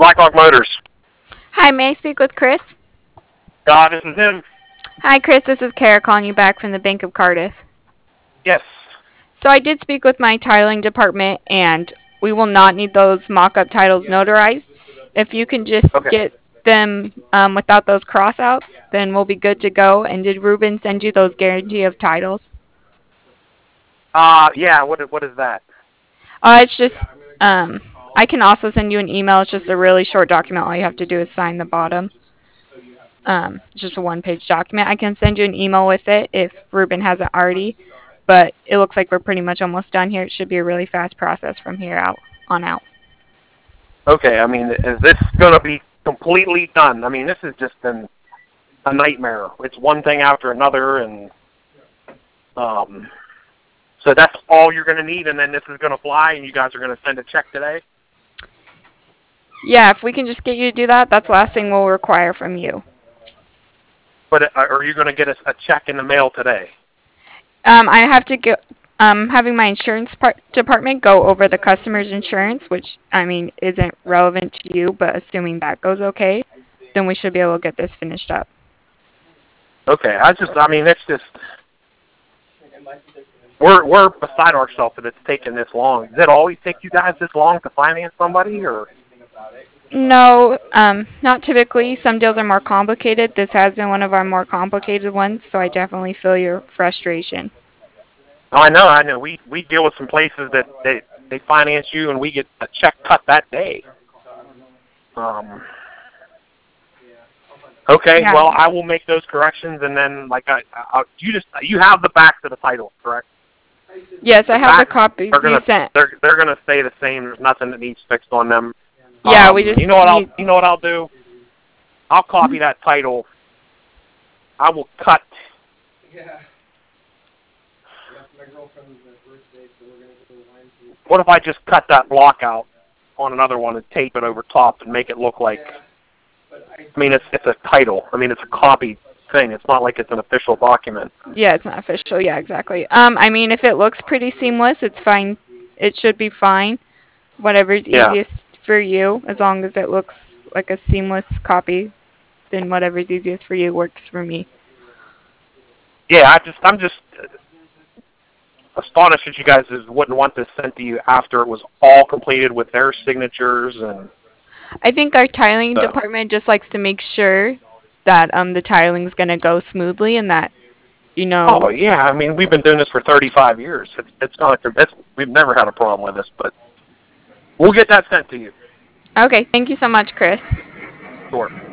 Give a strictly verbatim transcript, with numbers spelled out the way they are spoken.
Blackhawk Motors. Hi, may I speak with Chris? Uh, this is him. Hi, Chris. This is Kara calling you back from the Bank of Cardiff. Yes. So I did speak with my titling department, and we will not need those mock-up titles notarized. If you can just Okay. get them um, without those crossouts, then we'll be good to go. And did Ruben send you those guarantee of titles? Uh, yeah. What what is that? Uh, it's just, um, I can also send you an email. It's just a really short document. All you have to do is sign the bottom. Um, it's just a one-page document. I can send you an email with it if Ruben hasn't already, but it looks like we're pretty much almost done here. It should be a really fast process from here out on out. Okay. I mean, is this gonna be completely done? I mean, this has just been a nightmare. It's one thing after another, and um, so that's all you're gonna need, and then this is gonna fly, and you guys are gonna send a check today. Yeah, if we can just get you to do that, that's the last thing we'll require from you. But uh, are you gonna get a, a check in the mail today? Um, I have to go. Um, having my insurance part department go over the customer's insurance, which I mean isn't relevant to you, but assuming that goes okay, then we should be able to get this finished up. Okay. I just. I mean, it's just. We're we're beside ourselves that it's taken this long. Does it always take you guys this long to finance somebody, or? No, um, not typically. Some deals are more complicated. This has been one of our more complicated ones, so I definitely feel your frustration. Oh, I know, I know. We we deal with some places that they they finance you, and we get a check cut that day. Um. Okay, Yeah. well, I will make those corrections, and then like I, I you just you have the backs of the title, correct? Yes, I The have the backs copies are you gonna sent. they're they're gonna stay the same. There's nothing that needs fixed on them. Yeah, we Um, you know just what I'll need. you know what I'll do? I'll copy that title. I will cut. What if I just cut that block out on another one and tape it over top and make it look like? I mean, it's it's a title. I mean, it's a copy thing. It's not like it's an official document. Yeah, it's not official. Yeah, exactly. Um, I mean, if it looks pretty seamless, it's fine. It should be fine. Whatever's Yeah. easiest for you, as long as it looks like a seamless copy, then whatever's easiest for you works for me. Yeah, I just I'm just astonished that you guys just wouldn't want this sent to you after it was all completed with their signatures and. I think our tiling So. department just likes to make sure that um the tiling's gonna go smoothly and that you Oh know. yeah, I mean we've been doing this for thirty-five years. It's, it's not like it's, we've never had a problem with this, but we'll get that sent to you. Okay, thank you so much, Chris. Sure.